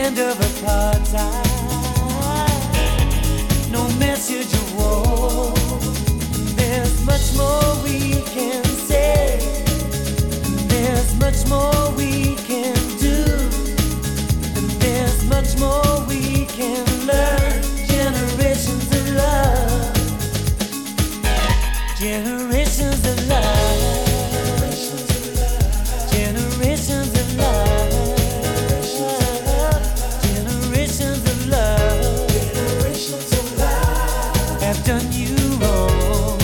end of apartheid. No message of war. There's much more we can say. There's much more we can do. And there's much more we can learn. Generations of love. Generations of love. Generations of love. Generations of love. Generations of love have done you wrong.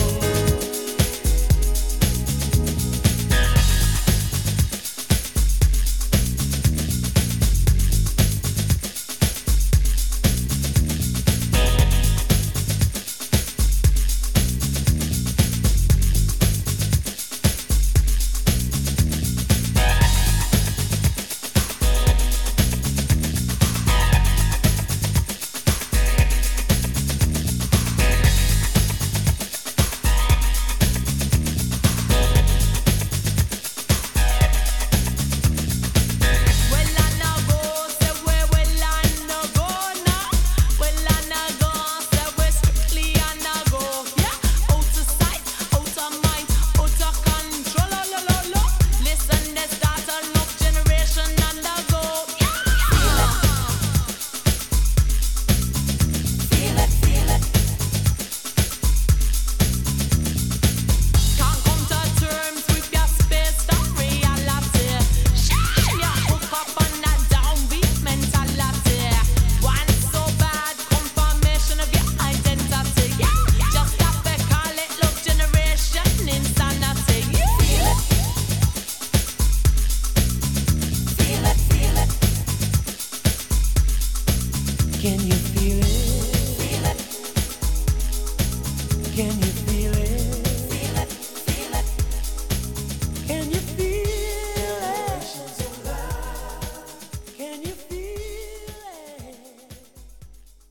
Can you feel it? Feel it. Can you feel it?